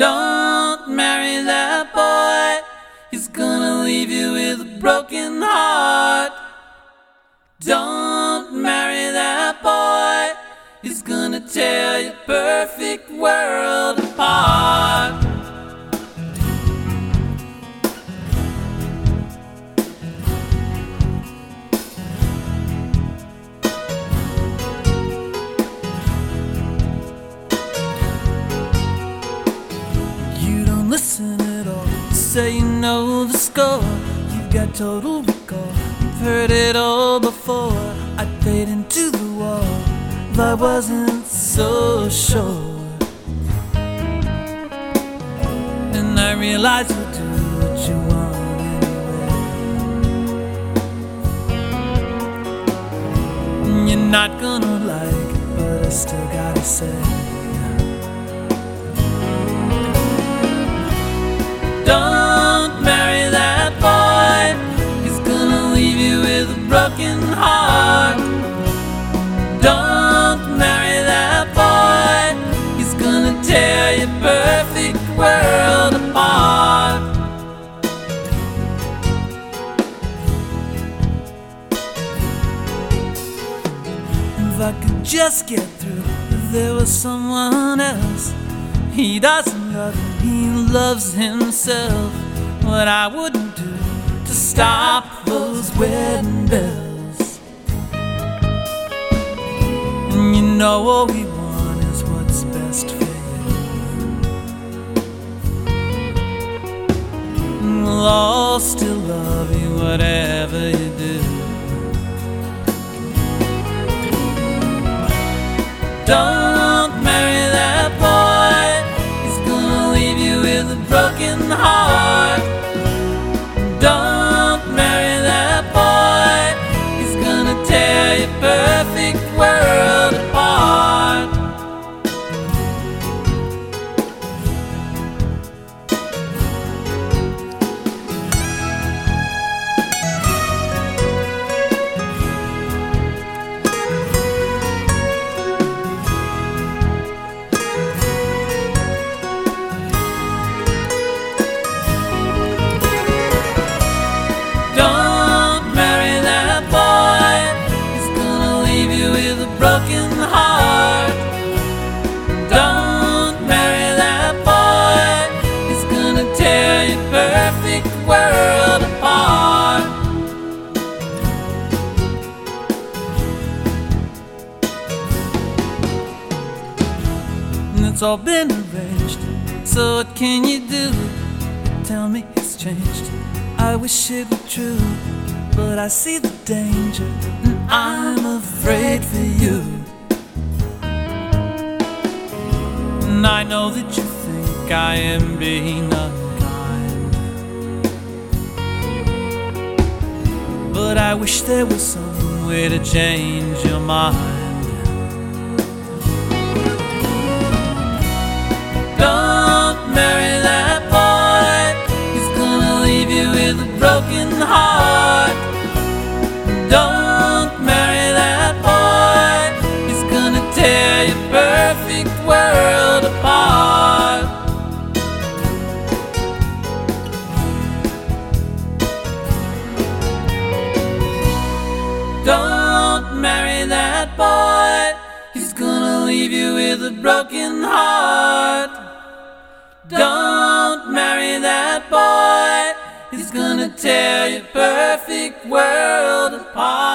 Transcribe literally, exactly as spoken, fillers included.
Don't marry that boy, he's gonna leave you with a broken heart. Don't marry that boy, he's gonna tear your perfect world apart. You don't listen at all, say you know the score. You've got total recall, you've heard it all before. I played into the wall, but I wasn't so sure. And I realized you'll do what you want anyway. You're not gonna like it, but I still gotta say, don't marry that boy, he's gonna leave you with a broken heart. Don't marry that boy, he's gonna tear your perfect world apart. If I could just get through, if there was someone else. He doesn't love you, he loves himself. What I wouldn't do to stop those wedding bells. And you know all we want is what's best for you. And we'll all still love you whatever you do. Don't marry that boy, he's gonna leave you with a broken heart. Don't marry that boy, he's gonna tear your perfect world apart. Broken heart. Don't marry that boy, he's gonna tear your perfect world apart. And it's all been arranged, so what can you do? Tell me it's changed, I wish it were true, but I see the danger and I'm afraid for you. And I know that you think I am being unkind, but I wish there was some way to change your mind. Don't marry that boy, he's gonna leave you with a broken heart. Don't marry that boy, he's gonna tear your perfect world apart. Don't marry that boy, he's gonna leave you with a broken heart. Don't marry that boy, he's gonna tear your perfect world apart.